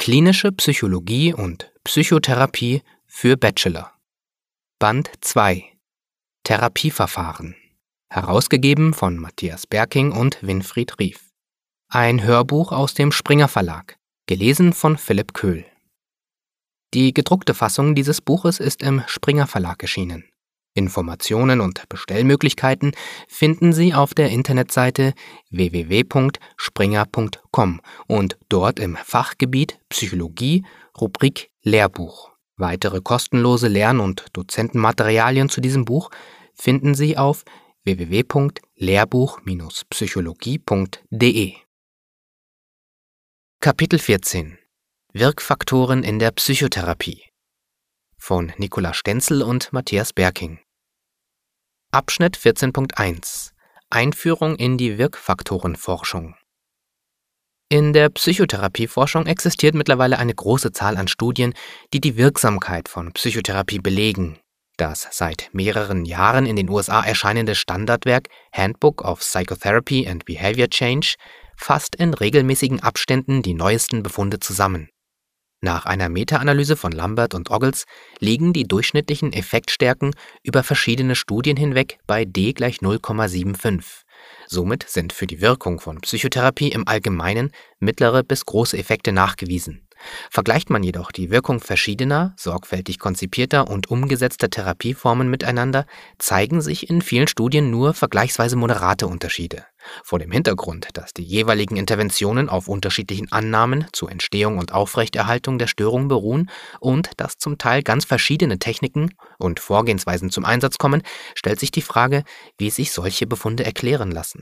Klinische Psychologie und Psychotherapie für Bachelor. Band 2 Therapieverfahren. Herausgegeben von Matthias Berking und Winfried Rief. Ein Hörbuch aus dem Springer Verlag, gelesen von Philipp Köhl. Die gedruckte Fassung dieses Buches ist im Springer Verlag erschienen. Informationen und Bestellmöglichkeiten finden Sie auf der Internetseite www.springer.com und dort im Fachgebiet Psychologie, Rubrik Lehrbuch. Weitere kostenlose Lern- und Dozentenmaterialien zu diesem Buch finden Sie auf www.lehrbuch-psychologie.de. Kapitel 14 Wirkfaktoren in der Psychotherapie von Nicola Stenzel und Matthias Berking. Abschnitt 14.1 Einführung in die Wirkfaktorenforschung. In der Psychotherapieforschung existiert mittlerweile eine große Zahl an Studien, die die Wirksamkeit von Psychotherapie belegen. Das seit mehreren Jahren in den USA erscheinende Standardwerk Handbook of Psychotherapy and Behavior Change fasst in regelmäßigen Abständen die neuesten Befunde zusammen. Nach einer Meta-Analyse von Lambert und Oggels liegen die durchschnittlichen Effektstärken über verschiedene Studien hinweg bei D = 0,75. Somit sind für die Wirkung von Psychotherapie im Allgemeinen mittlere bis große Effekte nachgewiesen. Vergleicht man jedoch die Wirkung verschiedener, sorgfältig konzipierter und umgesetzter Therapieformen miteinander, zeigen sich in vielen Studien nur vergleichsweise moderate Unterschiede. Vor dem Hintergrund, dass die jeweiligen Interventionen auf unterschiedlichen Annahmen zur Entstehung und Aufrechterhaltung der Störung beruhen und dass zum Teil ganz verschiedene Techniken und Vorgehensweisen zum Einsatz kommen, stellt sich die Frage, wie sich solche Befunde erklären lassen.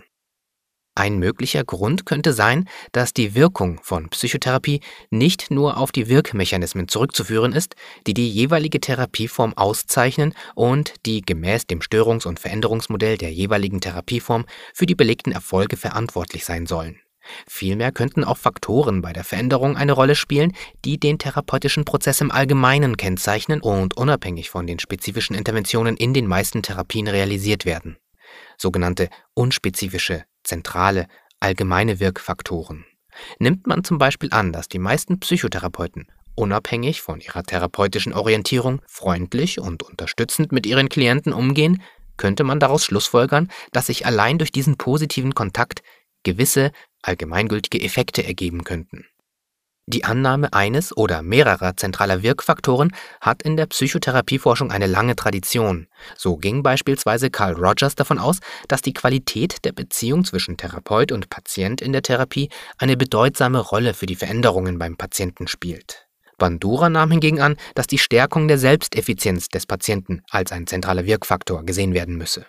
Ein möglicher Grund könnte sein, dass die Wirkung von Psychotherapie nicht nur auf die Wirkmechanismen zurückzuführen ist, die die jeweilige Therapieform auszeichnen und die gemäß dem Störungs- und Veränderungsmodell der jeweiligen Therapieform für die belegten Erfolge verantwortlich sein sollen. Vielmehr könnten auch Faktoren bei der Veränderung eine Rolle spielen, die den therapeutischen Prozess im Allgemeinen kennzeichnen und unabhängig von den spezifischen Interventionen in den meisten Therapien realisiert werden. Sogenannte unspezifische, zentrale, allgemeine Wirkfaktoren. Nimmt man zum Beispiel an, dass die meisten Psychotherapeuten, unabhängig von ihrer therapeutischen Orientierung, freundlich und unterstützend mit ihren Klienten umgehen, könnte man daraus schlussfolgern, dass sich allein durch diesen positiven Kontakt gewisse, allgemeingültige Effekte ergeben könnten. Die Annahme eines oder mehrerer zentraler Wirkfaktoren hat in der Psychotherapieforschung eine lange Tradition. So ging beispielsweise Carl Rogers davon aus, dass die Qualität der Beziehung zwischen Therapeut und Patient in der Therapie eine bedeutsame Rolle für die Veränderungen beim Patienten spielt. Bandura nahm hingegen an, dass die Stärkung der Selbsteffizienz des Patienten als ein zentraler Wirkfaktor gesehen werden müsse.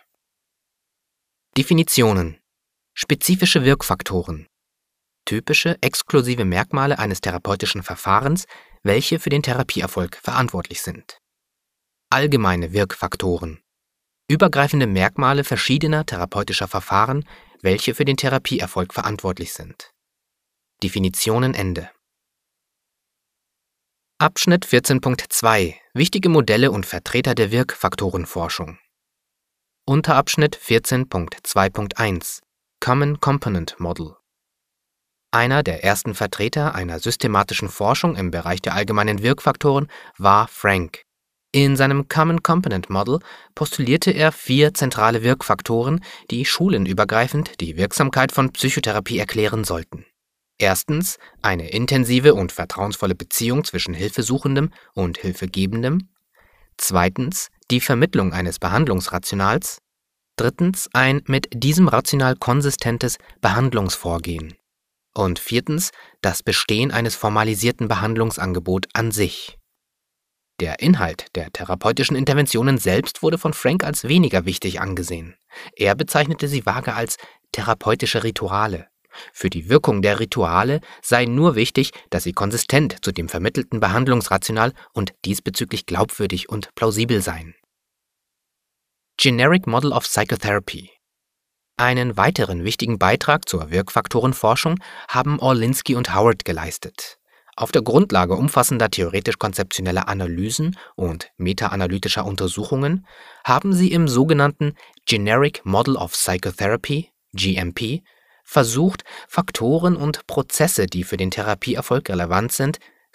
Definitionen: Spezifische Wirkfaktoren. Typische, exklusive Merkmale eines therapeutischen Verfahrens, welche für den Therapieerfolg verantwortlich sind. Allgemeine Wirkfaktoren. Übergreifende Merkmale verschiedener therapeutischer Verfahren, welche für den Therapieerfolg verantwortlich sind. Definitionen Ende. Abschnitt 14.2 Wichtige Modelle und Vertreter der Wirkfaktorenforschung. Unterabschnitt 14.2.1 Common Component Model. Einer der ersten Vertreter einer systematischen Forschung im Bereich der allgemeinen Wirkfaktoren war Frank. In seinem Common Component Model postulierte er 4 zentrale Wirkfaktoren, die schulenübergreifend die Wirksamkeit von Psychotherapie erklären sollten. Erstens eine intensive und vertrauensvolle Beziehung zwischen Hilfesuchendem und Hilfegebendem. Zweitens die Vermittlung eines Behandlungsrationals. Drittens ein mit diesem Rational konsistentes Behandlungsvorgehen. Und viertens das Bestehen eines formalisierten Behandlungsangebots an sich. Der Inhalt der therapeutischen Interventionen selbst wurde von Frank als weniger wichtig angesehen. Er bezeichnete sie vage als therapeutische Rituale. Für die Wirkung der Rituale sei nur wichtig, dass sie konsistent zu dem vermittelten Behandlungsrational und diesbezüglich glaubwürdig und plausibel seien. Generic Model of Psychotherapy. Einen weiteren wichtigen Beitrag zur Wirkfaktorenforschung haben Orlinsky und Howard geleistet. Auf der Grundlage umfassender theoretisch-konzeptioneller Analysen und meta-analytischer Untersuchungen haben sie im sogenannten Generic Model of Psychotherapy (GMP) versucht, Faktoren und Prozesse, die für den Therapieerfolg relevant sind,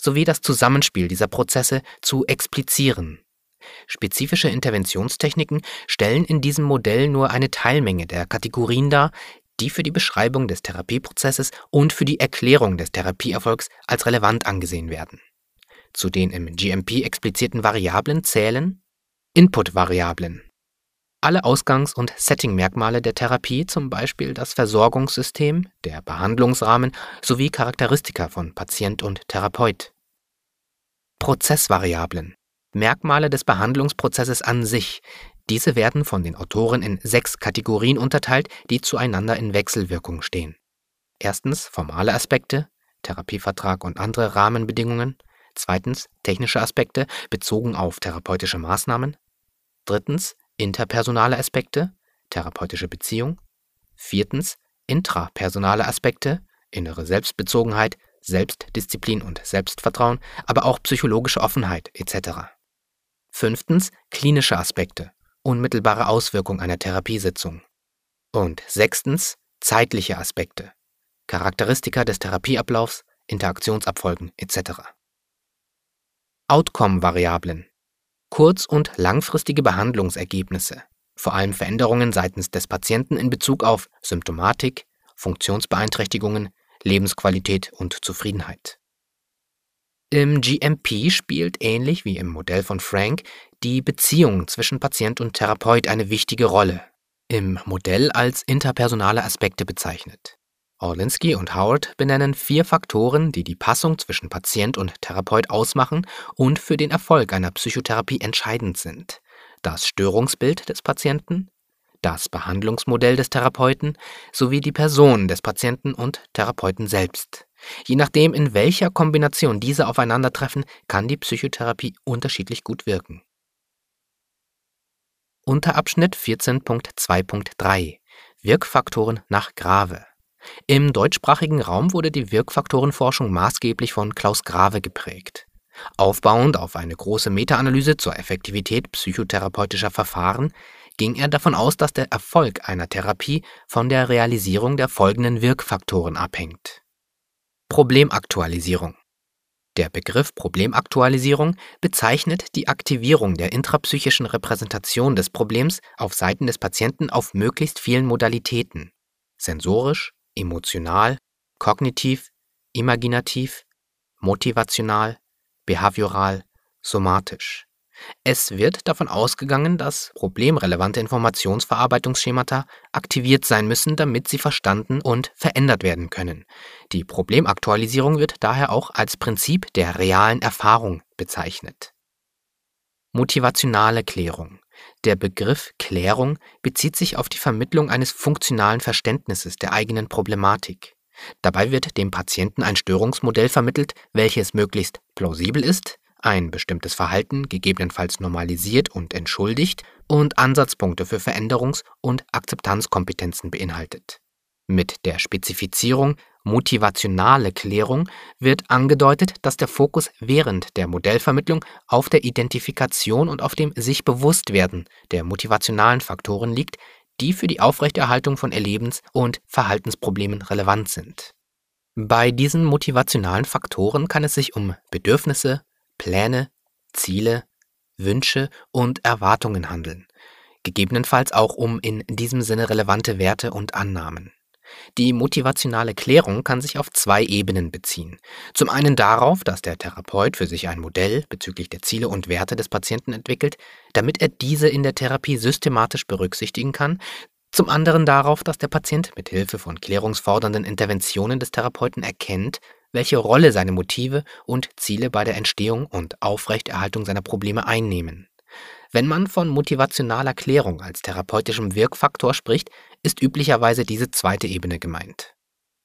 sowie das Zusammenspiel dieser Prozesse zu explizieren. Spezifische Interventionstechniken stellen in diesem Modell nur eine Teilmenge der Kategorien dar, die für die Beschreibung des Therapieprozesses und für die Erklärung des Therapieerfolgs als relevant angesehen werden. Zu den im GMP explizierten Variablen zählen Input-Variablen. Alle Ausgangs- und Setting-Merkmale der Therapie, zum Beispiel das Versorgungssystem, der Behandlungsrahmen sowie Charakteristika von Patient und Therapeut. Prozessvariablen. Merkmale des Behandlungsprozesses an sich. Diese werden von den Autoren in 6 Kategorien unterteilt, die zueinander in Wechselwirkung stehen. Erstens formale Aspekte, Therapievertrag und andere Rahmenbedingungen. Zweitens technische Aspekte bezogen auf therapeutische Maßnahmen. Drittens interpersonale Aspekte, therapeutische Beziehung. Viertens intrapersonale Aspekte, innere Selbstbezogenheit, Selbstdisziplin und Selbstvertrauen, aber auch psychologische Offenheit etc. Fünftens klinische Aspekte, unmittelbare Auswirkung einer Therapiesitzung. Und sechstens zeitliche Aspekte, Charakteristika des Therapieablaufs, Interaktionsabfolgen etc. Outcome-Variablen. Kurz- und langfristige Behandlungsergebnisse, vor allem Veränderungen seitens des Patienten in Bezug auf Symptomatik, Funktionsbeeinträchtigungen, Lebensqualität und Zufriedenheit. Im GMP spielt, ähnlich wie im Modell von Frank, die Beziehung zwischen Patient und Therapeut eine wichtige Rolle, im Modell als interpersonale Aspekte bezeichnet. Orlinsky und Howard benennen 4 Faktoren, die die Passung zwischen Patient und Therapeut ausmachen und für den Erfolg einer Psychotherapie entscheidend sind: das Störungsbild des Patienten, das Behandlungsmodell des Therapeuten sowie die Person des Patienten und Therapeuten selbst. Je nachdem, in welcher Kombination diese aufeinandertreffen, kann die Psychotherapie unterschiedlich gut wirken. Unterabschnitt 14.2.3 Wirkfaktoren nach Grave. Im deutschsprachigen Raum wurde die Wirkfaktorenforschung maßgeblich von Klaus Grave geprägt. Aufbauend auf eine große Meta-Analyse zur Effektivität psychotherapeutischer Verfahren ging er davon aus, dass der Erfolg einer Therapie von der Realisierung der folgenden Wirkfaktoren abhängt. Problemaktualisierung. Der Begriff Problemaktualisierung bezeichnet die Aktivierung der intrapsychischen Repräsentation des Problems auf Seiten des Patienten auf möglichst vielen Modalitäten: sensorisch, emotional, kognitiv, imaginativ, motivational, behavioral, somatisch. Es wird davon ausgegangen, dass problemrelevante Informationsverarbeitungsschemata aktiviert sein müssen, damit sie verstanden und verändert werden können. Die Problemaktualisierung wird daher auch als Prinzip der realen Erfahrung bezeichnet. Motivationale Klärung. Der Begriff Klärung bezieht sich auf die Vermittlung eines funktionalen Verständnisses der eigenen Problematik. Dabei wird dem Patienten ein Störungsmodell vermittelt, welches möglichst plausibel ist, ein bestimmtes Verhalten gegebenenfalls normalisiert und entschuldigt und Ansatzpunkte für Veränderungs- und Akzeptanzkompetenzen beinhaltet. Mit der Spezifizierung motivationale Klärung wird angedeutet, dass der Fokus während der Modellvermittlung auf der Identifikation und auf dem Sich-Bewusstwerden der motivationalen Faktoren liegt, die für die Aufrechterhaltung von Erlebens- und Verhaltensproblemen relevant sind. Bei diesen motivationalen Faktoren kann es sich um Bedürfnisse, Pläne, Ziele, Wünsche und Erwartungen handeln, gegebenenfalls auch um in diesem Sinne relevante Werte und Annahmen. Die motivationale Klärung kann sich auf 2 Ebenen beziehen. Zum einen darauf, dass der Therapeut für sich ein Modell bezüglich der Ziele und Werte des Patienten entwickelt, damit er diese in der Therapie systematisch berücksichtigen kann. Zum anderen darauf, dass der Patient mit Hilfe von klärungsfordernden Interventionen des Therapeuten erkennt, welche Rolle seine Motive und Ziele bei der Entstehung und Aufrechterhaltung seiner Probleme einnehmen. Wenn man von motivationaler Klärung als therapeutischem Wirkfaktor spricht, ist üblicherweise diese 2. Ebene gemeint.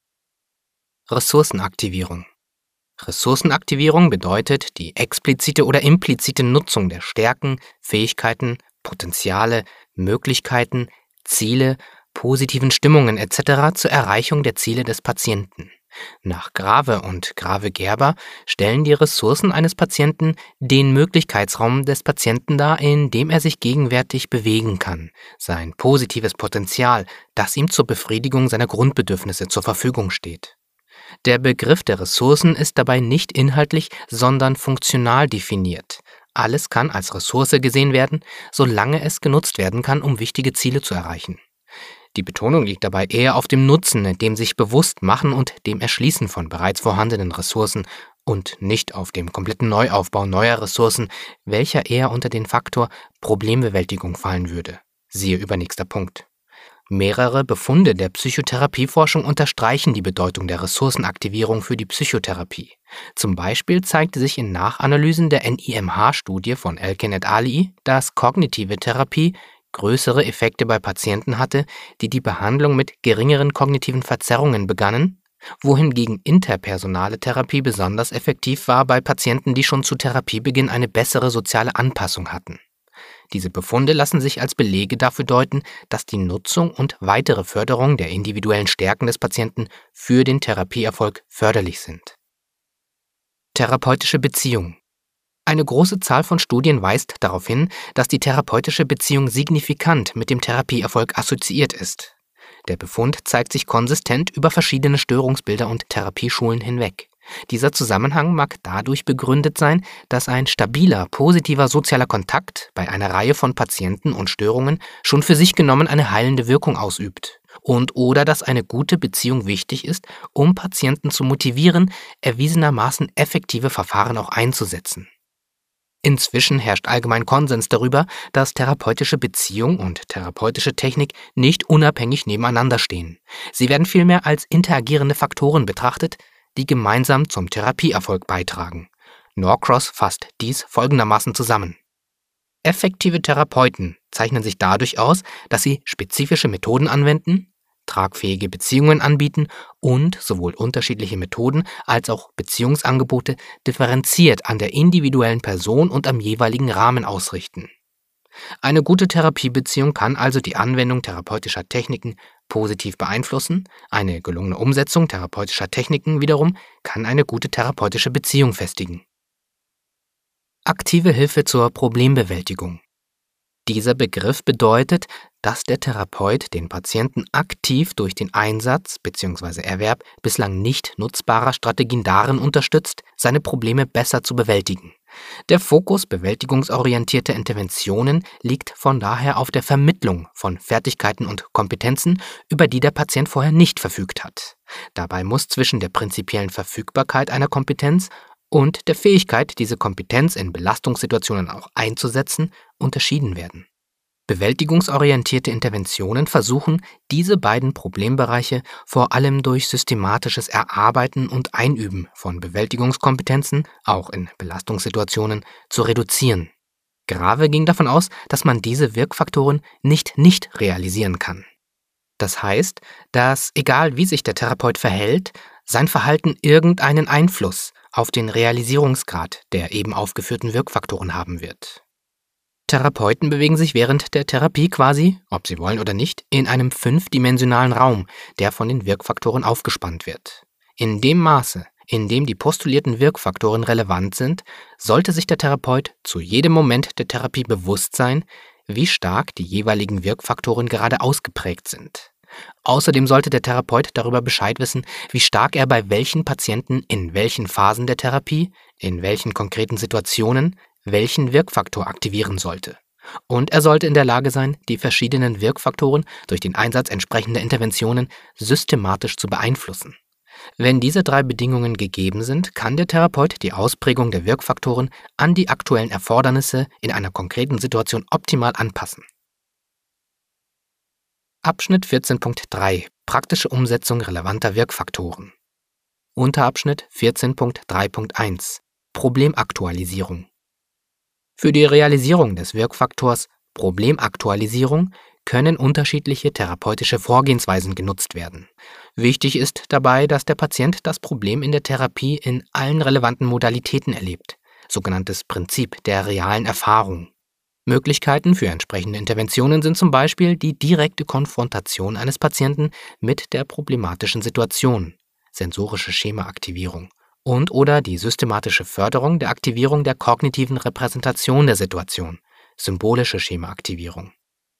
Ressourcenaktivierung. Ressourcenaktivierung bedeutet die explizite oder implizite Nutzung der Stärken, Fähigkeiten, Potenziale, Möglichkeiten, Ziele, positiven Stimmungen etc. zur Erreichung der Ziele des Patienten. Nach Grave und Grave-Gerber stellen die Ressourcen eines Patienten den Möglichkeitsraum des Patienten dar, in dem er sich gegenwärtig bewegen kann, sein positives Potenzial, das ihm zur Befriedigung seiner Grundbedürfnisse zur Verfügung steht. Der Begriff der Ressourcen ist dabei nicht inhaltlich, sondern funktional definiert. Alles kann als Ressource gesehen werden, solange es genutzt werden kann, um wichtige Ziele zu erreichen. Die Betonung liegt dabei eher auf dem Nutzen, dem sich bewusst machen und dem Erschließen von bereits vorhandenen Ressourcen und nicht auf dem kompletten Neuaufbau neuer Ressourcen, welcher eher unter den Faktor Problembewältigung fallen würde. Siehe übernächster Punkt. Mehrere Befunde der Psychotherapieforschung unterstreichen die Bedeutung der Ressourcenaktivierung für die Psychotherapie. Zum Beispiel zeigte sich in Nachanalysen der NIMH-Studie von Elkin et al., dass kognitive Therapie größere Effekte bei Patienten hatte, die die Behandlung mit geringeren kognitiven Verzerrungen begannen, wohingegen interpersonale Therapie besonders effektiv war bei Patienten, die schon zu Therapiebeginn eine bessere soziale Anpassung hatten. Diese Befunde lassen sich als Belege dafür deuten, dass die Nutzung und weitere Förderung der individuellen Stärken des Patienten für den Therapieerfolg förderlich sind. Therapeutische Beziehung. Eine große Zahl von Studien weist darauf hin, dass die therapeutische Beziehung signifikant mit dem Therapieerfolg assoziiert ist. Der Befund zeigt sich konsistent über verschiedene Störungsbilder und Therapieschulen hinweg. Dieser Zusammenhang mag dadurch begründet sein, dass ein stabiler, positiver sozialer Kontakt bei einer Reihe von Patienten und Störungen schon für sich genommen eine heilende Wirkung ausübt oder dass eine gute Beziehung wichtig ist, um Patienten zu motivieren, erwiesenermaßen effektive Verfahren auch einzusetzen. Inzwischen herrscht allgemein Konsens darüber, dass therapeutische Beziehung und therapeutische Technik nicht unabhängig nebeneinander stehen. Sie werden vielmehr als interagierende Faktoren betrachtet, die gemeinsam zum Therapieerfolg beitragen. Norcross fasst dies folgendermaßen zusammen. Effektive Therapeuten zeichnen sich dadurch aus, dass sie spezifische Methoden anwenden, tragfähige Beziehungen anbieten und sowohl unterschiedliche Methoden als auch Beziehungsangebote differenziert an der individuellen Person und am jeweiligen Rahmen ausrichten. Eine gute Therapiebeziehung kann also die Anwendung therapeutischer Techniken positiv beeinflussen, eine gelungene Umsetzung therapeutischer Techniken wiederum kann eine gute therapeutische Beziehung festigen. Aktive Hilfe zur Problembewältigung. Dieser Begriff bedeutet, dass der Therapeut den Patienten aktiv durch den Einsatz bzw. Erwerb bislang nicht nutzbarer Strategien darin unterstützt, seine Probleme besser zu bewältigen. Der Fokus bewältigungsorientierter Interventionen liegt von daher auf der Vermittlung von Fertigkeiten und Kompetenzen, über die der Patient vorher nicht verfügt hat. Dabei muss zwischen der prinzipiellen Verfügbarkeit einer Kompetenz und der Fähigkeit, diese Kompetenz in Belastungssituationen auch einzusetzen, unterschieden werden. Bewältigungsorientierte Interventionen versuchen, diese beiden Problembereiche vor allem durch systematisches Erarbeiten und Einüben von Bewältigungskompetenzen, auch in Belastungssituationen, zu reduzieren. Grave ging davon aus, dass man diese Wirkfaktoren nicht realisieren kann. Das heißt, dass, egal wie sich der Therapeut verhält, sein Verhalten irgendeinen Einfluss auf den Realisierungsgrad der eben aufgeführten Wirkfaktoren haben wird. Therapeuten bewegen sich während der Therapie quasi, ob sie wollen oder nicht, in einem 5-dimensionalen Raum, der von den Wirkfaktoren aufgespannt wird. In dem Maße, in dem die postulierten Wirkfaktoren relevant sind, sollte sich der Therapeut zu jedem Moment der Therapie bewusst sein, wie stark die jeweiligen Wirkfaktoren gerade ausgeprägt sind. Außerdem sollte der Therapeut darüber Bescheid wissen, wie stark er bei welchen Patienten in welchen Phasen der Therapie, in welchen konkreten Situationen, welchen Wirkfaktor aktivieren sollte. Und er sollte in der Lage sein, die verschiedenen Wirkfaktoren durch den Einsatz entsprechender Interventionen systematisch zu beeinflussen. Wenn diese 3 Bedingungen gegeben sind, kann der Therapeut die Ausprägung der Wirkfaktoren an die aktuellen Erfordernisse in einer konkreten Situation optimal anpassen. Abschnitt 14.3 Praktische Umsetzung relevanter Wirkfaktoren. Unterabschnitt 14.3.1 Problemaktualisierung. Für die Realisierung des Wirkfaktors Problemaktualisierung können unterschiedliche therapeutische Vorgehensweisen genutzt werden. Wichtig ist dabei, dass der Patient das Problem in der Therapie in allen relevanten Modalitäten erlebt, sogenanntes Prinzip der realen Erfahrung. Möglichkeiten für entsprechende Interventionen sind zum Beispiel die direkte Konfrontation eines Patienten mit der problematischen Situation, sensorische Schemaaktivierung, oder die systematische Förderung der Aktivierung der kognitiven Repräsentation der Situation, symbolische Schemaaktivierung.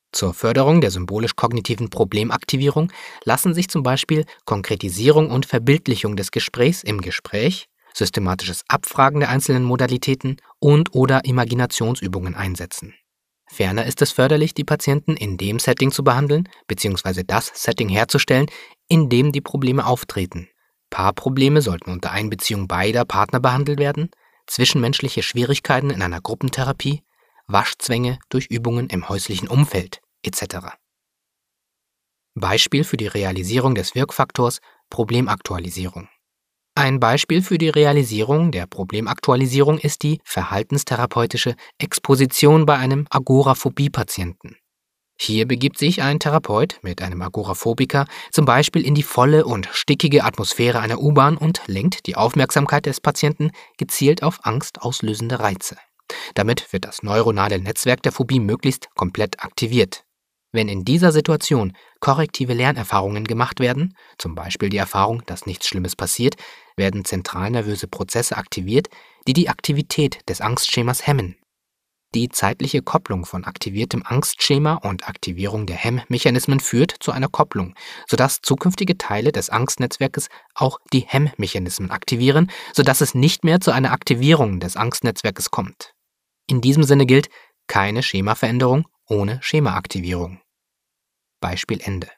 Zur Förderung der symbolisch-kognitiven Problemaktivierung lassen sich zum Beispiel Konkretisierung und Verbildlichung des Gesprächs im Gespräch, systematisches Abfragen der einzelnen Modalitäten und/oder Imaginationsübungen einsetzen. Ferner ist es förderlich, die Patienten in dem Setting zu behandeln bzw. das Setting herzustellen, in dem die Probleme auftreten. Paarprobleme sollten unter Einbeziehung beider Partner behandelt werden, zwischenmenschliche Schwierigkeiten in einer Gruppentherapie, Waschzwänge durch Übungen im häuslichen Umfeld etc. Beispiel für die Realisierung des Wirkfaktors Problemaktualisierung. Ein Beispiel für die Realisierung der Problemaktualisierung ist die verhaltenstherapeutische Exposition bei einem Agoraphobie-Patienten. Hier begibt sich ein Therapeut mit einem Agoraphobiker zum Beispiel in die volle und stickige Atmosphäre einer U-Bahn und lenkt die Aufmerksamkeit des Patienten gezielt auf angstauslösende Reize. Damit wird das neuronale Netzwerk der Phobie möglichst komplett aktiviert. Wenn in dieser Situation korrektive Lernerfahrungen gemacht werden, zum Beispiel die Erfahrung, dass nichts Schlimmes passiert, werden zentralnervöse Prozesse aktiviert, die die Aktivität des Angstschemas hemmen. Die zeitliche Kopplung von aktiviertem Angstschema und Aktivierung der Hemmmechanismen führt zu einer Kopplung, sodass zukünftige Teile des Angstnetzwerkes auch die Hemmmechanismen aktivieren, sodass es nicht mehr zu einer Aktivierung des Angstnetzwerkes kommt. In diesem Sinne gilt keine Schemaveränderung ohne Schemaaktivierung. Beispiel Ende.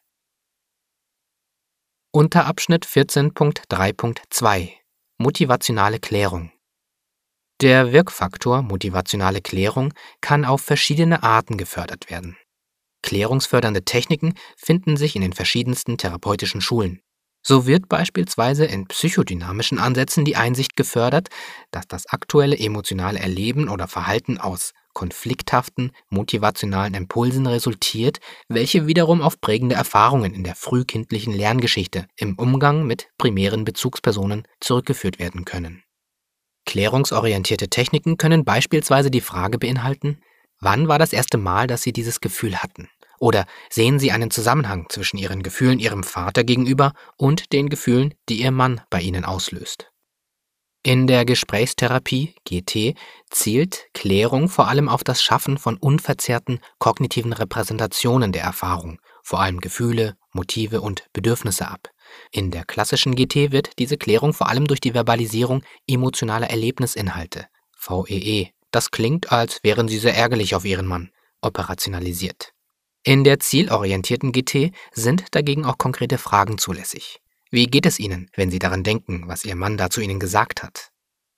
Unterabschnitt 14.3.2 Motivationale Klärung. Der Wirkfaktor motivationale Klärung kann auf verschiedene Arten gefördert werden. Klärungsfördernde Techniken finden sich in den verschiedensten therapeutischen Schulen. So wird beispielsweise in psychodynamischen Ansätzen die Einsicht gefördert, dass das aktuelle emotionale Erleben oder Verhalten aus konflikthaften, motivationalen Impulsen resultiert, welche wiederum auf prägende Erfahrungen in der frühkindlichen Lerngeschichte im Umgang mit primären Bezugspersonen zurückgeführt werden können. Klärungsorientierte Techniken können beispielsweise die Frage beinhalten: Wann war das erste Mal, dass Sie dieses Gefühl hatten? Oder sehen Sie einen Zusammenhang zwischen Ihren Gefühlen Ihrem Vater gegenüber und den Gefühlen, die Ihr Mann bei Ihnen auslöst? In der Gesprächstherapie (GT) zielt Klärung vor allem auf das Schaffen von unverzerrten kognitiven Repräsentationen der Erfahrung, vor allem Gefühle, Motive und Bedürfnisse ab. In der klassischen GT wird diese Klärung vor allem durch die Verbalisierung emotionaler Erlebnisinhalte (VEE), das klingt, als wären Sie sehr ärgerlich auf Ihren Mann, operationalisiert. In der zielorientierten GT sind dagegen auch konkrete Fragen zulässig. Wie geht es Ihnen, wenn Sie daran denken, was Ihr Mann da zu Ihnen gesagt hat?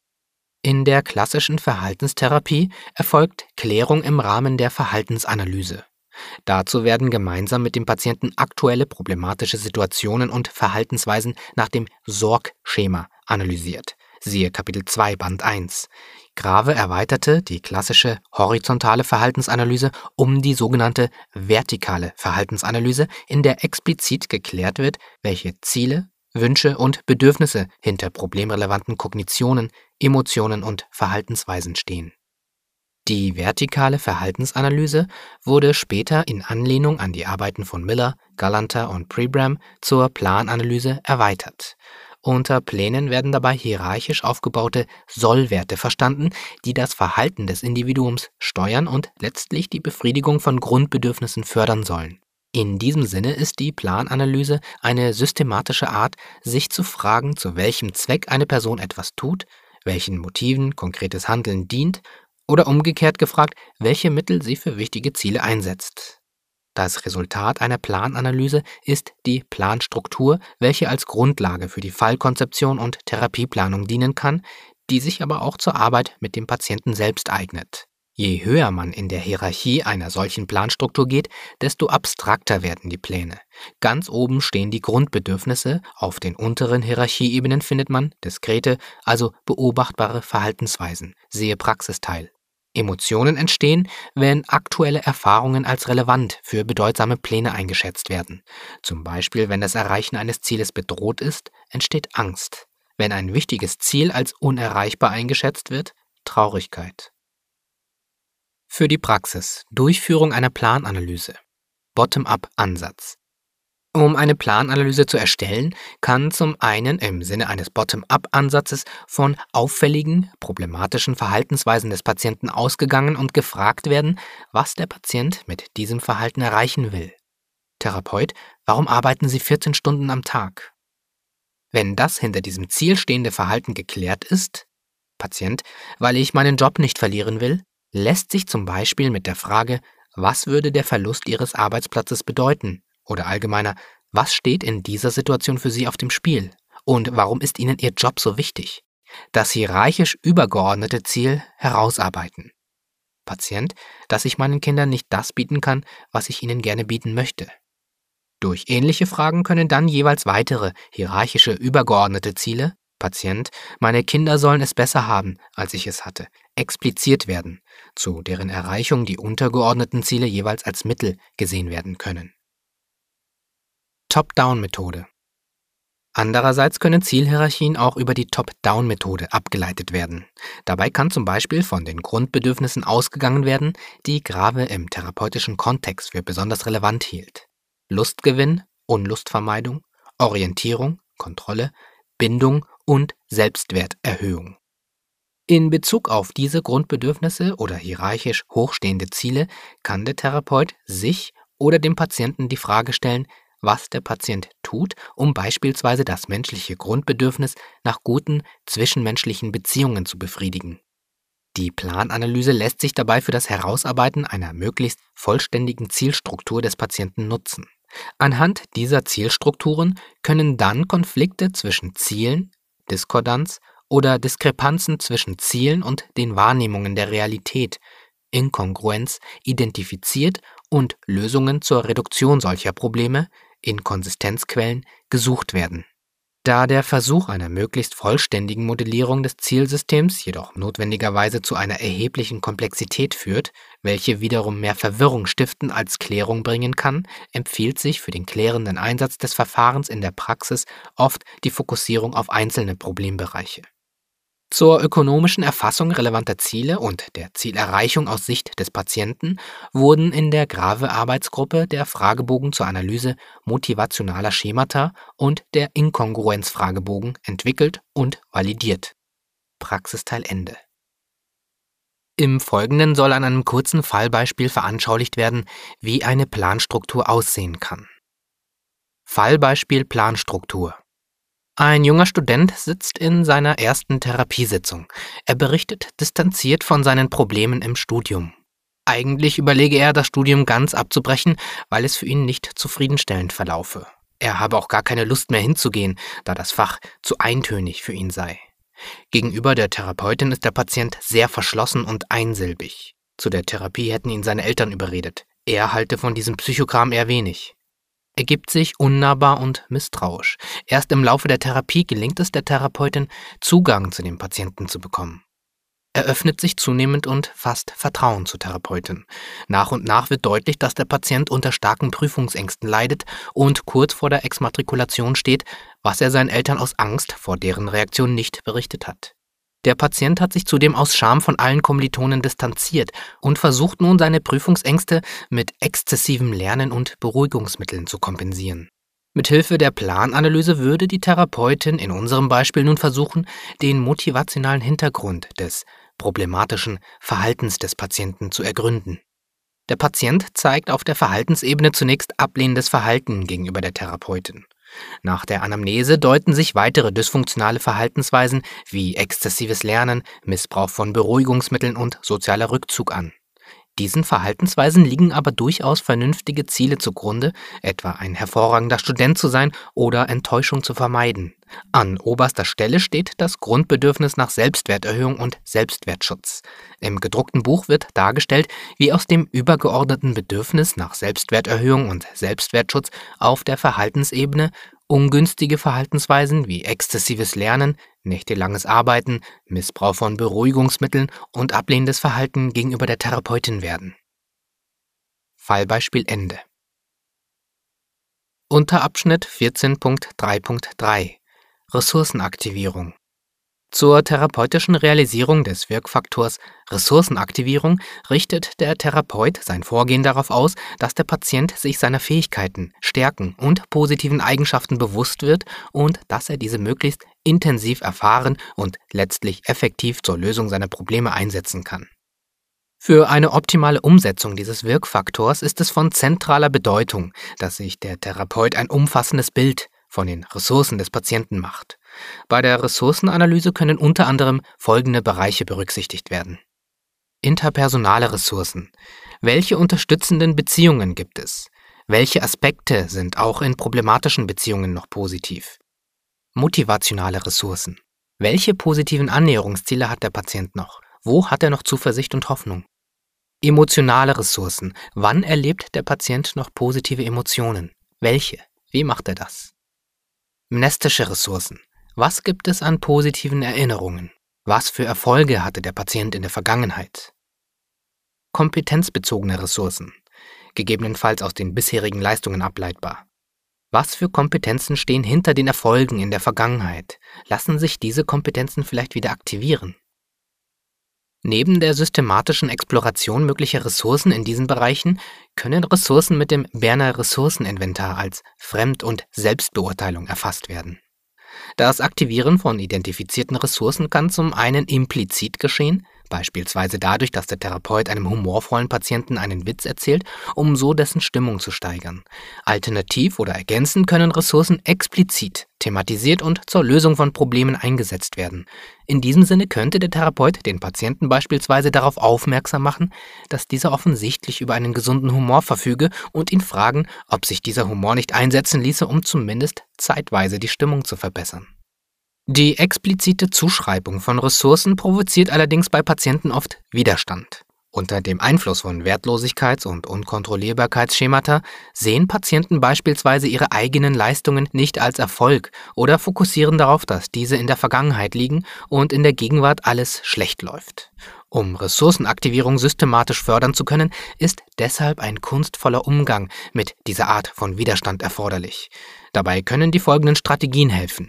In der klassischen Verhaltenstherapie erfolgt Klärung im Rahmen der Verhaltensanalyse. Dazu werden gemeinsam mit dem Patienten aktuelle problematische Situationen und Verhaltensweisen nach dem Sorg-Schema analysiert. Siehe Kapitel 2, Band 1. Grave erweiterte die klassische horizontale Verhaltensanalyse um die sogenannte vertikale Verhaltensanalyse, in der explizit geklärt wird, welche Ziele, Wünsche und Bedürfnisse hinter problemrelevanten Kognitionen, Emotionen und Verhaltensweisen stehen. Die vertikale Verhaltensanalyse wurde später in Anlehnung an die Arbeiten von Miller, Galanter und Pribram zur Plananalyse erweitert. Unter Plänen werden dabei hierarchisch aufgebaute Soll-Werte verstanden, die das Verhalten des Individuums steuern und letztlich die Befriedigung von Grundbedürfnissen fördern sollen. In diesem Sinne ist die Plananalyse eine systematische Art, sich zu fragen, zu welchem Zweck eine Person etwas tut, welchen Motiven konkretes Handeln dient oder umgekehrt gefragt, welche Mittel sie für wichtige Ziele einsetzt. Das Resultat einer Plananalyse ist die Planstruktur, welche als Grundlage für die Fallkonzeption und Therapieplanung dienen kann, die sich aber auch zur Arbeit mit dem Patienten selbst eignet. Je höher man in der Hierarchie einer solchen Planstruktur geht, desto abstrakter werden die Pläne. Ganz oben stehen die Grundbedürfnisse, auf den unteren Hierarchieebenen findet man diskrete, also beobachtbare Verhaltensweisen, siehe Praxisteil. Emotionen entstehen, wenn aktuelle Erfahrungen als relevant für bedeutsame Pläne eingeschätzt werden. Zum Beispiel, wenn das Erreichen eines Zieles bedroht ist, entsteht Angst. Wenn ein wichtiges Ziel als unerreichbar eingeschätzt wird, Traurigkeit. Für die Praxis: Durchführung einer Plananalyse. Bottom-up-Ansatz. Um eine Plananalyse zu erstellen, kann zum einen im Sinne eines Bottom-up-Ansatzes von auffälligen, problematischen Verhaltensweisen des Patienten ausgegangen und gefragt werden, was der Patient mit diesem Verhalten erreichen will. Therapeut, warum arbeiten Sie 14 Stunden am Tag? Wenn das hinter diesem Ziel stehende Verhalten geklärt ist, Patient, weil ich meinen Job nicht verlieren will, lässt sich zum Beispiel mit der Frage, was würde der Verlust Ihres Arbeitsplatzes bedeuten? Oder allgemeiner, was steht in dieser Situation für Sie auf dem Spiel? Und warum ist Ihnen Ihr Job so wichtig? Das hierarchisch übergeordnete Ziel herausarbeiten. Patient, dass ich meinen Kindern nicht das bieten kann, was ich ihnen gerne bieten möchte. Durch ähnliche Fragen können dann jeweils weitere hierarchische übergeordnete Ziele, Patient, meine Kinder sollen es besser haben, als ich es hatte, expliziert werden, zu deren Erreichung die untergeordneten Ziele jeweils als Mittel gesehen werden können. Top-Down-Methode. Andererseits können Zielhierarchien auch über die Top-Down-Methode abgeleitet werden. Dabei kann zum Beispiel von den Grundbedürfnissen ausgegangen werden, die Grave im therapeutischen Kontext für besonders relevant hielt. Lustgewinn, Unlustvermeidung, Orientierung, Kontrolle, Bindung und Selbstwerterhöhung. In Bezug auf diese Grundbedürfnisse oder hierarchisch hochstehende Ziele kann der Therapeut sich oder dem Patienten die Frage stellen, was der Patient tut, um beispielsweise das menschliche Grundbedürfnis nach guten zwischenmenschlichen Beziehungen zu befriedigen. Die Plananalyse lässt sich dabei für das Herausarbeiten einer möglichst vollständigen Zielstruktur des Patienten nutzen. Anhand dieser Zielstrukturen können dann Konflikte zwischen Zielen, Diskordanz oder Diskrepanzen zwischen Zielen und den Wahrnehmungen der Realität, Inkongruenz, identifiziert und Lösungen zur Reduktion solcher Probleme, Inkonsistenzquellen, gesucht werden. Da der Versuch einer möglichst vollständigen Modellierung des Zielsystems jedoch notwendigerweise zu einer erheblichen Komplexität führt, welche wiederum mehr Verwirrung stiften als Klärung bringen kann, empfiehlt sich für den klärenden Einsatz des Verfahrens in der Praxis oft die Fokussierung auf einzelne Problembereiche. Zur ökonomischen Erfassung relevanter Ziele und der Zielerreichung aus Sicht des Patienten wurden in der Grave-Arbeitsgruppe der Fragebogen zur Analyse motivationaler Schemata und der Inkongruenz-Fragebogen entwickelt und validiert. Praxisteil Ende. Im Folgenden soll an einem kurzen Fallbeispiel veranschaulicht werden, wie eine Planstruktur aussehen kann. Fallbeispiel Planstruktur. Ein junger Student sitzt in seiner ersten Therapiesitzung. Er berichtet distanziert von seinen Problemen im Studium. Eigentlich überlege er, das Studium ganz abzubrechen, weil es für ihn nicht zufriedenstellend verlaufe. Er habe auch gar keine Lust mehr hinzugehen, da das Fach zu eintönig für ihn sei. Gegenüber der Therapeutin ist der Patient sehr verschlossen und einsilbig. Zu der Therapie hätten ihn seine Eltern überredet. Er halte von diesem Psychokram eher wenig. Er gibt sich unnahbar und misstrauisch. Erst im Laufe der Therapie gelingt es der Therapeutin, Zugang zu dem Patienten zu bekommen. Er öffnet sich zunehmend und fasst Vertrauen zur Therapeutin. Nach und nach wird deutlich, dass der Patient unter starken Prüfungsängsten leidet und kurz vor der Exmatrikulation steht, was er seinen Eltern aus Angst vor deren Reaktion nicht berichtet hat. Der Patient hat sich zudem aus Scham von allen Kommilitonen distanziert und versucht nun, seine Prüfungsängste mit exzessivem Lernen und Beruhigungsmitteln zu kompensieren. Mithilfe der Plananalyse würde die Therapeutin in unserem Beispiel nun versuchen, den motivationalen Hintergrund des problematischen Verhaltens des Patienten zu ergründen. Der Patient zeigt auf der Verhaltensebene zunächst ablehnendes Verhalten gegenüber der Therapeutin. Nach der Anamnese deuten sich weitere dysfunktionale Verhaltensweisen wie exzessives Lernen, Missbrauch von Beruhigungsmitteln und sozialer Rückzug an. Diesen Verhaltensweisen liegen aber durchaus vernünftige Ziele zugrunde, etwa ein hervorragender Student zu sein oder Enttäuschung zu vermeiden. An oberster Stelle steht das Grundbedürfnis nach Selbstwerterhöhung und Selbstwertschutz. Im gedruckten Buch wird dargestellt, wie aus dem übergeordneten Bedürfnis nach Selbstwerterhöhung und Selbstwertschutz auf der Verhaltensebene ungünstige Verhaltensweisen wie exzessives Lernen, nächtelanges Arbeiten, Missbrauch von Beruhigungsmitteln und ablehnendes Verhalten gegenüber der Therapeutin werden. Fallbeispiel Ende. Unterabschnitt 14.3.3 Ressourcenaktivierung. Zur therapeutischen Realisierung des Wirkfaktors Ressourcenaktivierung richtet der Therapeut sein Vorgehen darauf aus, dass der Patient sich seiner Fähigkeiten, Stärken und positiven Eigenschaften bewusst wird und dass er diese möglichst intensiv erfahren und letztlich effektiv zur Lösung seiner Probleme einsetzen kann. Für eine optimale Umsetzung dieses Wirkfaktors ist es von zentraler Bedeutung, dass sich der Therapeut ein umfassendes Bild von den Ressourcen des Patienten macht. Bei der Ressourcenanalyse können unter anderem folgende Bereiche berücksichtigt werden. Interpersonale Ressourcen. Welche unterstützenden Beziehungen gibt es? Welche Aspekte sind auch in problematischen Beziehungen noch positiv? Motivationale Ressourcen. Welche positiven Annäherungsziele hat der Patient noch? Wo hat er noch Zuversicht und Hoffnung? Emotionale Ressourcen. Wann erlebt der Patient noch positive Emotionen? Welche? Wie macht er das? Mnestische Ressourcen. Was gibt es an positiven Erinnerungen? Was für Erfolge hatte der Patient in der Vergangenheit? Kompetenzbezogene Ressourcen. Gegebenenfalls aus den bisherigen Leistungen ableitbar. Was für Kompetenzen stehen hinter den Erfolgen in der Vergangenheit? Lassen sich diese Kompetenzen vielleicht wieder aktivieren? Neben der systematischen Exploration möglicher Ressourcen in diesen Bereichen können Ressourcen mit dem Berner Ressourceninventar als Fremd- und Selbstbeurteilung erfasst werden. Das Aktivieren von identifizierten Ressourcen kann zum einen implizit geschehen, beispielsweise dadurch, dass der Therapeut einem humorvollen Patienten einen Witz erzählt, um so dessen Stimmung zu steigern. Alternativ oder ergänzend können Ressourcen explizit thematisiert und zur Lösung von Problemen eingesetzt werden. In diesem Sinne könnte der Therapeut den Patienten beispielsweise darauf aufmerksam machen, dass dieser offensichtlich über einen gesunden Humor verfüge und ihn fragen, ob sich dieser Humor nicht einsetzen ließe, um zumindest zeitweise die Stimmung zu verbessern. Die explizite Zuschreibung von Ressourcen provoziert allerdings bei Patienten oft Widerstand. Unter dem Einfluss von Wertlosigkeits- und Unkontrollierbarkeitsschemata sehen Patienten beispielsweise ihre eigenen Leistungen nicht als Erfolg oder fokussieren darauf, dass diese in der Vergangenheit liegen und in der Gegenwart alles schlecht läuft. Um Ressourcenaktivierung systematisch fördern zu können, ist deshalb ein kunstvoller Umgang mit dieser Art von Widerstand erforderlich. Dabei können die folgenden Strategien helfen.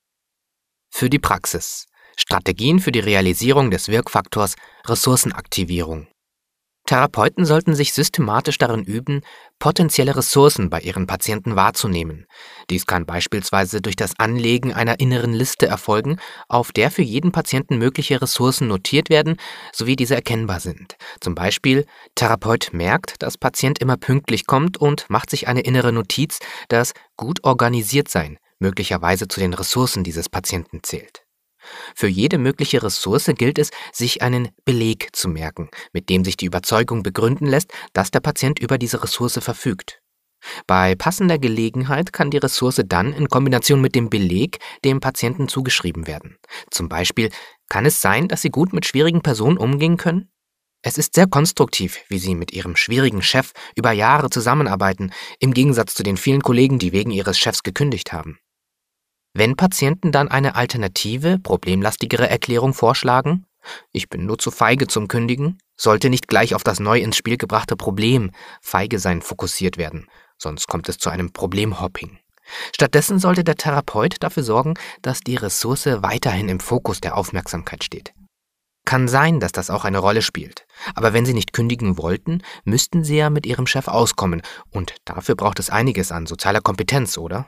Für die Praxis. Strategien für die Realisierung des Wirkfaktors Ressourcenaktivierung. Therapeuten sollten sich systematisch darin üben, potenzielle Ressourcen bei ihren Patienten wahrzunehmen. Dies kann beispielsweise durch das Anlegen einer inneren Liste erfolgen, auf der für jeden Patienten mögliche Ressourcen notiert werden, sowie diese erkennbar sind. Zum Beispiel, Therapeut merkt, dass Patient immer pünktlich kommt und macht sich eine innere Notiz, dass gut organisiert sein möglicherweise zu den Ressourcen dieses Patienten zählt. Für jede mögliche Ressource gilt es, sich einen Beleg zu merken, mit dem sich die Überzeugung begründen lässt, dass der Patient über diese Ressource verfügt. Bei passender Gelegenheit kann die Ressource dann in Kombination mit dem Beleg dem Patienten zugeschrieben werden. Zum Beispiel, kann es sein, dass Sie gut mit schwierigen Personen umgehen können? Es ist sehr konstruktiv, wie Sie mit Ihrem schwierigen Chef über Jahre zusammenarbeiten, im Gegensatz zu den vielen Kollegen, die wegen ihres Chefs gekündigt haben. Wenn Patienten dann eine alternative, problemlastigere Erklärung vorschlagen, ich bin nur zu feige zum Kündigen, sollte nicht gleich auf das neu ins Spiel gebrachte Problem, feige sein, fokussiert werden, sonst kommt es zu einem Problemhopping. Stattdessen sollte der Therapeut dafür sorgen, dass die Ressource weiterhin im Fokus der Aufmerksamkeit steht. Kann sein, dass das auch eine Rolle spielt, aber wenn Sie nicht kündigen wollten, müssten Sie ja mit Ihrem Chef auskommen und dafür braucht es einiges an sozialer Kompetenz, oder?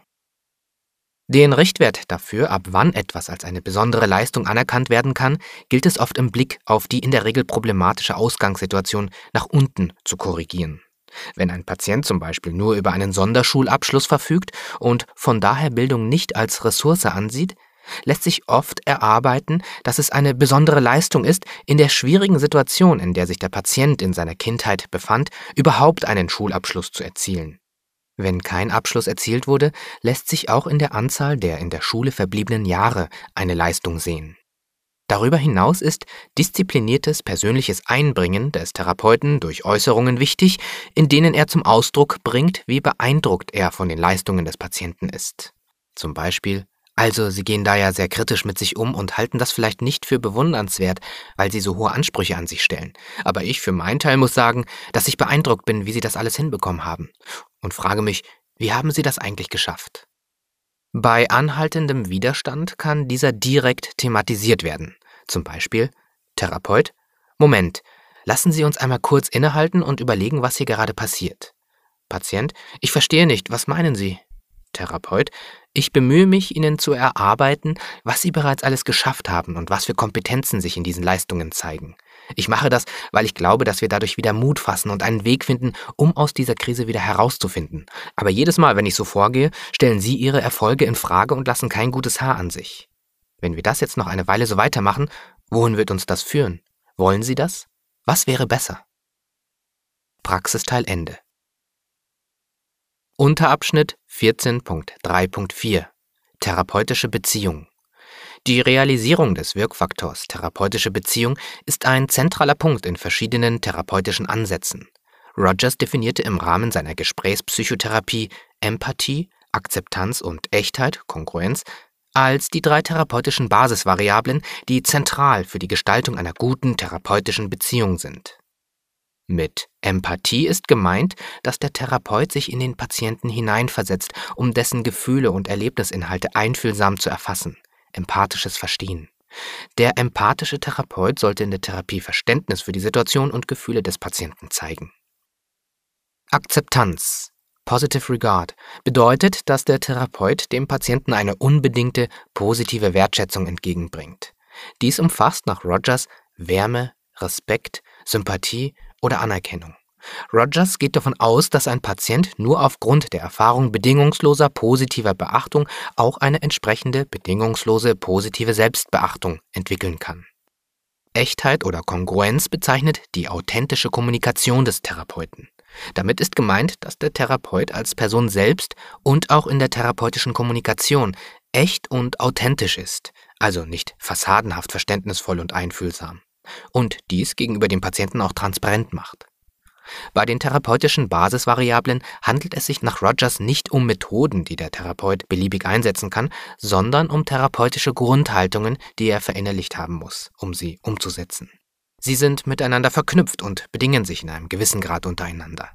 Den Richtwert dafür, ab wann etwas als eine besondere Leistung anerkannt werden kann, gilt es oft im Blick auf die in der Regel problematische Ausgangssituation nach unten zu korrigieren. Wenn ein Patient zum Beispiel nur über einen Sonderschulabschluss verfügt und von daher Bildung nicht als Ressource ansieht, lässt sich oft erarbeiten, dass es eine besondere Leistung ist, in der schwierigen Situation, in der sich der Patient in seiner Kindheit befand, überhaupt einen Schulabschluss zu erzielen. Wenn kein Abschluss erzielt wurde, lässt sich auch in der Anzahl der in der Schule verbliebenen Jahre eine Leistung sehen. Darüber hinaus ist diszipliniertes persönliches Einbringen des Therapeuten durch Äußerungen wichtig, in denen er zum Ausdruck bringt, wie beeindruckt er von den Leistungen des Patienten ist. Zum Beispiel: Also, Sie gehen da ja sehr kritisch mit sich um und halten das vielleicht nicht für bewundernswert, weil Sie so hohe Ansprüche an sich stellen. Aber ich für meinen Teil muss sagen, dass ich beeindruckt bin, wie Sie das alles hinbekommen haben. Und frage mich, wie haben Sie das eigentlich geschafft? Bei anhaltendem Widerstand kann dieser direkt thematisiert werden. Zum Beispiel: Therapeut: Moment, lassen Sie uns einmal kurz innehalten und überlegen, was hier gerade passiert. Patient: Ich verstehe nicht, was meinen Sie? Therapeut: Ich bemühe mich, Ihnen zu erarbeiten, was Sie bereits alles geschafft haben und was für Kompetenzen sich in diesen Leistungen zeigen. Ich mache das, weil ich glaube, dass wir dadurch wieder Mut fassen und einen Weg finden, um aus dieser Krise wieder herauszufinden. Aber jedes Mal, wenn ich so vorgehe, stellen Sie Ihre Erfolge in Frage und lassen kein gutes Haar an sich. Wenn wir das jetzt noch eine Weile so weitermachen, wohin wird uns das führen? Wollen Sie das? Was wäre besser? Praxisteil Ende. Unterabschnitt 14.3.4 Therapeutische Beziehung. Die Realisierung des Wirkfaktors therapeutische Beziehung ist ein zentraler Punkt in verschiedenen therapeutischen Ansätzen. Rogers definierte im Rahmen seiner Gesprächspsychotherapie Empathie, Akzeptanz und Echtheit, Kongruenz, als die 3 therapeutischen Basisvariablen, die zentral für die Gestaltung einer guten therapeutischen Beziehung sind. Mit Empathie ist gemeint, dass der Therapeut sich in den Patienten hineinversetzt, um dessen Gefühle und Erlebnisinhalte einfühlsam zu erfassen. Empathisches Verstehen. Der empathische Therapeut sollte in der Therapie Verständnis für die Situation und Gefühle des Patienten zeigen. Akzeptanz, Positive Regard, bedeutet, dass der Therapeut dem Patienten eine unbedingte, positive Wertschätzung entgegenbringt. Dies umfasst nach Rogers Wärme, Respekt, Sympathie oder Anerkennung. Rogers geht davon aus, dass ein Patient nur aufgrund der Erfahrung bedingungsloser positiver Beachtung auch eine entsprechende bedingungslose positive Selbstbeachtung entwickeln kann. Echtheit oder Kongruenz bezeichnet die authentische Kommunikation des Therapeuten. Damit ist gemeint, dass der Therapeut als Person selbst und auch in der therapeutischen Kommunikation echt und authentisch ist, also nicht fassadenhaft verständnisvoll und einfühlsam, und dies gegenüber dem Patienten auch transparent macht. Bei den therapeutischen Basisvariablen handelt es sich nach Rogers nicht um Methoden, die der Therapeut beliebig einsetzen kann, sondern um therapeutische Grundhaltungen, die er verinnerlicht haben muss, um sie umzusetzen. Sie sind miteinander verknüpft und bedingen sich in einem gewissen Grad untereinander.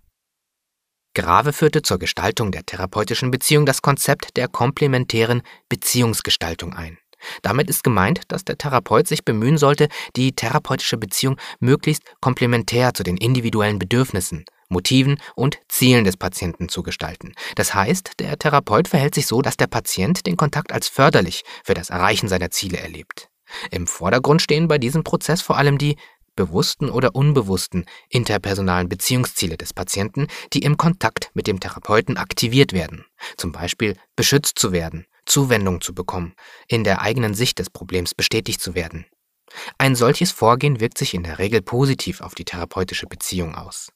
Grave führte zur Gestaltung der therapeutischen Beziehung das Konzept der komplementären Beziehungsgestaltung ein. Damit ist gemeint, dass der Therapeut sich bemühen sollte, die therapeutische Beziehung möglichst komplementär zu den individuellen Bedürfnissen, Motiven und Zielen des Patienten zu gestalten. Das heißt, der Therapeut verhält sich so, dass der Patient den Kontakt als förderlich für das Erreichen seiner Ziele erlebt. Im Vordergrund stehen bei diesem Prozess vor allem die bewussten oder unbewussten interpersonalen Beziehungsziele des Patienten, die im Kontakt mit dem Therapeuten aktiviert werden. Zum Beispiel beschützt zu werden, Zuwendung zu bekommen, in der eigenen Sicht des Problems bestätigt zu werden. Ein solches Vorgehen wirkt sich in der Regel positiv auf die therapeutische Beziehung aus.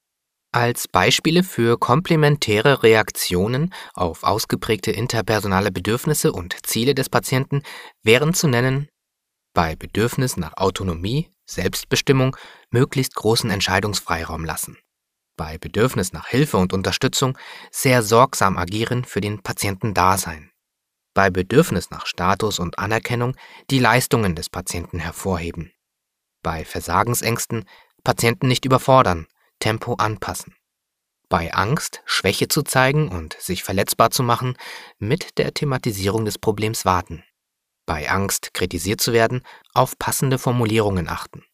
Als Beispiele für komplementäre Reaktionen auf ausgeprägte interpersonale Bedürfnisse und Ziele des Patienten wären zu nennen: bei Bedürfnis nach Autonomie, Selbstbestimmung, möglichst großen Entscheidungsfreiraum lassen. Bei Bedürfnis nach Hilfe und Unterstützung sehr sorgsam agieren, für den Patienten da sein. Bei Bedürfnis nach Status und Anerkennung die Leistungen des Patienten hervorheben. Bei Versagensängsten Patienten nicht überfordern, Tempo anpassen. Bei Angst Schwäche zu zeigen und sich verletzbar zu machen, mit der Thematisierung des Problems warten. Bei Angst, kritisiert zu werden, auf passende Formulierungen achten.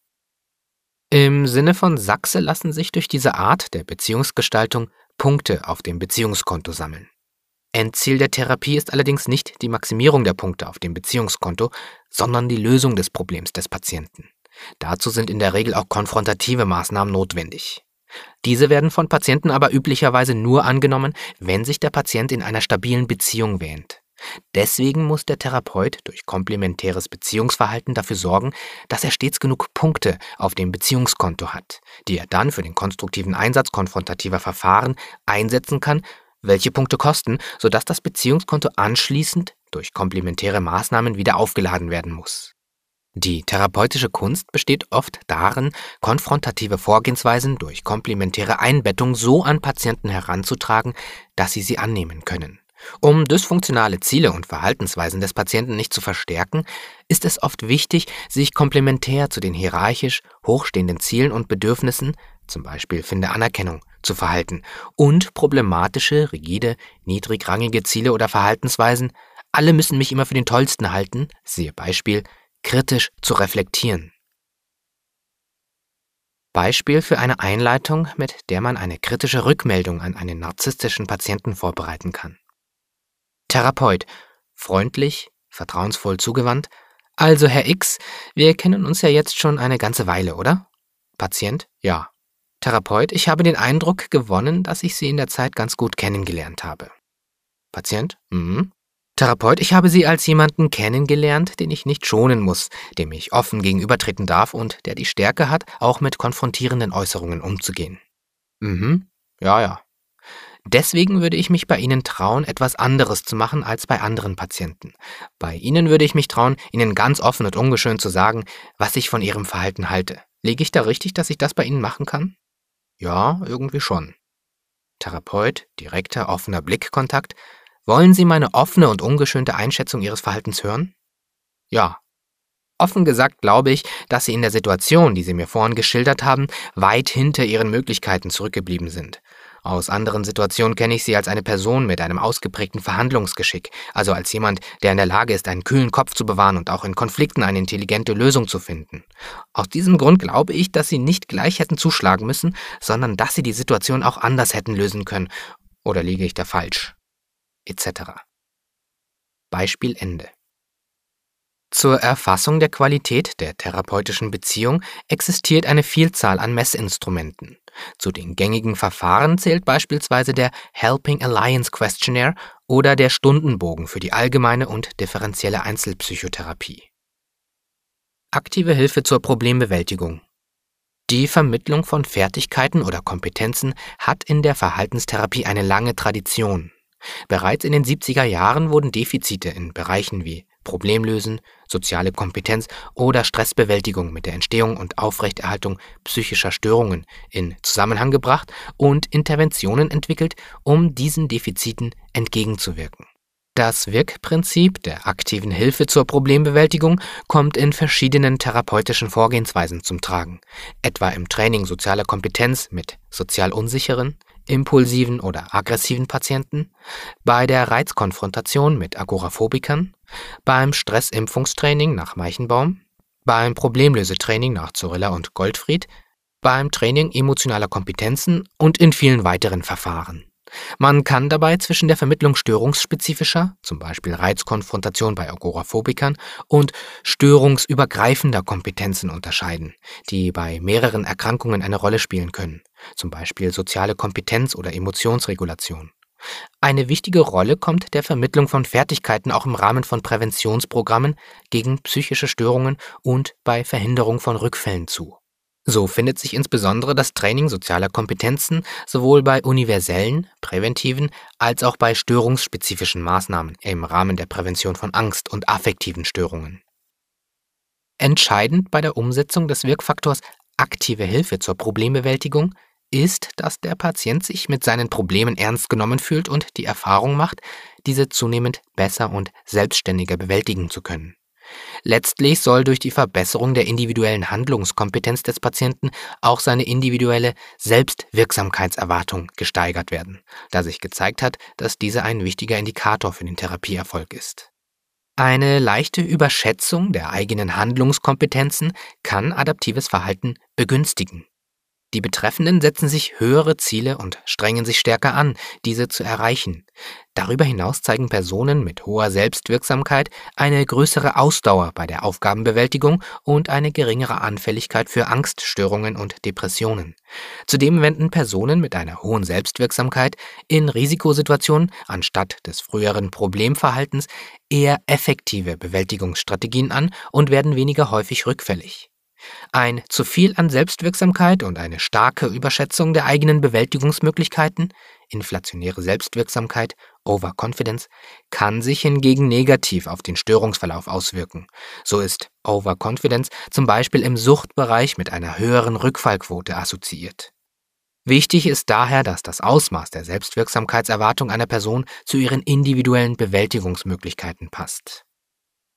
Im Sinne von Sachse lassen sich durch diese Art der Beziehungsgestaltung Punkte auf dem Beziehungskonto sammeln. Endziel der Therapie ist allerdings nicht die Maximierung der Punkte auf dem Beziehungskonto, sondern die Lösung des Problems des Patienten. Dazu sind in der Regel auch konfrontative Maßnahmen notwendig. Diese werden von Patienten aber üblicherweise nur angenommen, wenn sich der Patient in einer stabilen Beziehung wähnt. Deswegen muss der Therapeut durch komplementäres Beziehungsverhalten dafür sorgen, dass er stets genug Punkte auf dem Beziehungskonto hat, die er dann für den konstruktiven Einsatz konfrontativer Verfahren einsetzen kann, welche Punkte kosten, sodass das Beziehungskonto anschließend durch komplementäre Maßnahmen wieder aufgeladen werden muss. Die therapeutische Kunst besteht oft darin, konfrontative Vorgehensweisen durch komplementäre Einbettung so an Patienten heranzutragen, dass sie annehmen können. Um dysfunktionale Ziele und Verhaltensweisen des Patienten nicht zu verstärken, ist es oft wichtig, sich komplementär zu den hierarchisch hochstehenden Zielen und Bedürfnissen, zum Beispiel finde Anerkennung, zu verhalten und problematische, rigide, niedrigrangige Ziele oder Verhaltensweisen, alle müssen mich immer für den Tollsten halten, siehe Beispiel, kritisch zu reflektieren. Beispiel für eine Einleitung, mit der man eine kritische Rückmeldung an einen narzisstischen Patienten vorbereiten kann. Therapeut: freundlich, vertrauensvoll zugewandt. Also, Herr X, wir kennen uns ja jetzt schon eine ganze Weile, oder? Patient: ja. Therapeut: ich habe den Eindruck gewonnen, dass ich Sie in der Zeit ganz gut kennengelernt habe. Patient: mhm. Therapeut: ich habe Sie als jemanden kennengelernt, den ich nicht schonen muss, dem ich offen gegenübertreten darf und der die Stärke hat, auch mit konfrontierenden Äußerungen umzugehen. Mhm. Ja, ja. Deswegen würde ich mich bei Ihnen trauen, etwas anderes zu machen als bei anderen Patienten. Bei Ihnen würde ich mich trauen, Ihnen ganz offen und ungeschönt zu sagen, was ich von Ihrem Verhalten halte. Liege ich da richtig, dass ich das bei Ihnen machen kann? Ja, irgendwie schon. Therapeut, direkter, offener Blickkontakt. Wollen Sie meine offene und ungeschönte Einschätzung Ihres Verhaltens hören? Ja. Offen gesagt glaube ich, dass Sie in der Situation, die Sie mir vorhin geschildert haben, weit hinter Ihren Möglichkeiten zurückgeblieben sind. Aus anderen Situationen kenne ich Sie als eine Person mit einem ausgeprägten Verhandlungsgeschick, also als jemand, der in der Lage ist, einen kühlen Kopf zu bewahren und auch in Konflikten eine intelligente Lösung zu finden. Aus diesem Grund glaube ich, dass Sie nicht gleich hätten zuschlagen müssen, sondern dass Sie die Situation auch anders hätten lösen können. Oder liege ich da falsch? Etc. Beispiel Ende. Zur Erfassung der Qualität der therapeutischen Beziehung existiert eine Vielzahl an Messinstrumenten. Zu den gängigen Verfahren zählt beispielsweise der Helping Alliance Questionnaire oder der Stundenbogen für die allgemeine und differenzielle Einzelpsychotherapie. Aktive Hilfe zur Problembewältigung. Die Vermittlung von Fertigkeiten oder Kompetenzen hat in der Verhaltenstherapie eine lange Tradition. Bereits in den 70er Jahren wurden Defizite in Bereichen wie Problemlösen, soziale Kompetenz oder Stressbewältigung mit der Entstehung und Aufrechterhaltung psychischer Störungen in Zusammenhang gebracht und Interventionen entwickelt, um diesen Defiziten entgegenzuwirken. Das Wirkprinzip der aktiven Hilfe zur Problembewältigung kommt in verschiedenen therapeutischen Vorgehensweisen zum Tragen, etwa im Training sozialer Kompetenz mit sozial unsicheren, impulsiven oder aggressiven Patienten, bei der Reizkonfrontation mit Agoraphobikern, beim Stressimpfungstraining nach Meichenbaum, beim Problemlösetraining nach Zorilla und Goldfried, beim Training emotionaler Kompetenzen und in vielen weiteren Verfahren. Man kann dabei zwischen der Vermittlung störungsspezifischer, zum Beispiel Reizkonfrontation bei Agoraphobikern, und störungsübergreifender Kompetenzen unterscheiden, die bei mehreren Erkrankungen eine Rolle spielen können, zum Beispiel soziale Kompetenz oder Emotionsregulation. Eine wichtige Rolle kommt der Vermittlung von Fertigkeiten auch im Rahmen von Präventionsprogrammen gegen psychische Störungen und bei Verhinderung von Rückfällen zu. So findet sich insbesondere das Training sozialer Kompetenzen sowohl bei universellen, präventiven als auch bei störungsspezifischen Maßnahmen im Rahmen der Prävention von Angst und affektiven Störungen. Entscheidend bei der Umsetzung des Wirkfaktors aktive Hilfe zur Problembewältigung ist, dass der Patient sich mit seinen Problemen ernst genommen fühlt und die Erfahrung macht, diese zunehmend besser und selbstständiger bewältigen zu können. Letztlich soll durch die Verbesserung der individuellen Handlungskompetenz des Patienten auch seine individuelle Selbstwirksamkeitserwartung gesteigert werden, da sich gezeigt hat, dass diese ein wichtiger Indikator für den Therapieerfolg ist. Eine leichte Überschätzung der eigenen Handlungskompetenzen kann adaptives Verhalten begünstigen. Die Betreffenden setzen sich höhere Ziele und strengen sich stärker an, diese zu erreichen. Darüber hinaus zeigen Personen mit hoher Selbstwirksamkeit eine größere Ausdauer bei der Aufgabenbewältigung und eine geringere Anfälligkeit für Angststörungen und Depressionen. Zudem wenden Personen mit einer hohen Selbstwirksamkeit in Risikosituationen anstatt des früheren Problemverhaltens eher effektive Bewältigungsstrategien an und werden weniger häufig rückfällig. Ein zu viel an Selbstwirksamkeit und eine starke Überschätzung der eigenen Bewältigungsmöglichkeiten, inflationäre Selbstwirksamkeit, Overconfidence, kann sich hingegen negativ auf den Störungsverlauf auswirken. So ist Overconfidence zum Beispiel im Suchtbereich mit einer höheren Rückfallquote assoziiert. Wichtig ist daher, dass das Ausmaß der Selbstwirksamkeitserwartung einer Person zu ihren individuellen Bewältigungsmöglichkeiten passt.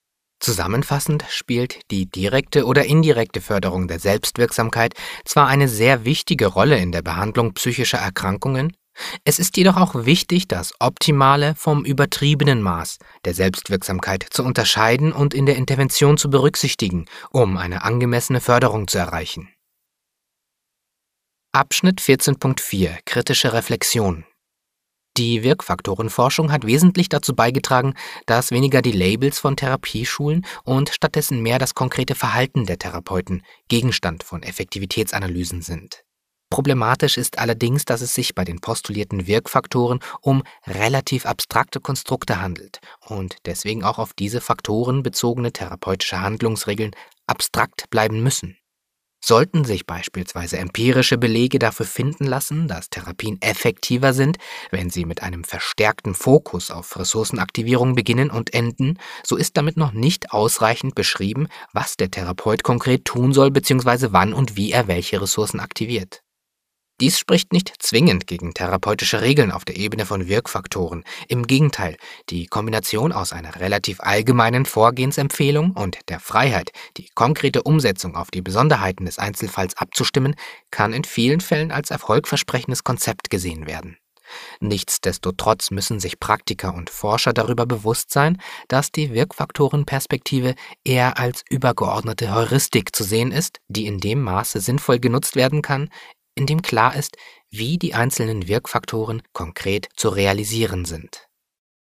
Zusammenfassend spielt die direkte oder indirekte Förderung der Selbstwirksamkeit zwar eine sehr wichtige Rolle in der Behandlung psychischer Erkrankungen, es ist jedoch auch wichtig, das optimale vom übertriebenen Maß der Selbstwirksamkeit zu unterscheiden und in der Intervention zu berücksichtigen, um eine angemessene Förderung zu erreichen. Abschnitt 14.4 Kritische Reflexion. Die Wirkfaktorenforschung hat wesentlich dazu beigetragen, dass weniger die Labels von Therapieschulen und stattdessen mehr das konkrete Verhalten der Therapeuten Gegenstand von Effektivitätsanalysen sind. Problematisch ist allerdings, dass es sich bei den postulierten Wirkfaktoren um relativ abstrakte Konstrukte handelt und deswegen auch auf diese Faktoren bezogene therapeutische Handlungsregeln abstrakt bleiben müssen. Sollten sich beispielsweise empirische Belege dafür finden lassen, dass Therapien effektiver sind, wenn sie mit einem verstärkten Fokus auf Ressourcenaktivierung beginnen und enden, so ist damit noch nicht ausreichend beschrieben, was der Therapeut konkret tun soll bzw. wann und wie er welche Ressourcen aktiviert. Dies spricht nicht zwingend gegen therapeutische Regeln auf der Ebene von Wirkfaktoren. Im Gegenteil, die Kombination aus einer relativ allgemeinen Vorgehensempfehlung und der Freiheit, die konkrete Umsetzung auf die Besonderheiten des Einzelfalls abzustimmen, kann in vielen Fällen als erfolgversprechendes Konzept gesehen werden. Nichtsdestotrotz müssen sich Praktiker und Forscher darüber bewusst sein, dass die Wirkfaktorenperspektive eher als übergeordnete Heuristik zu sehen ist, die in dem Maße sinnvoll genutzt werden kann, in dem klar ist, wie die einzelnen Wirkfaktoren konkret zu realisieren sind.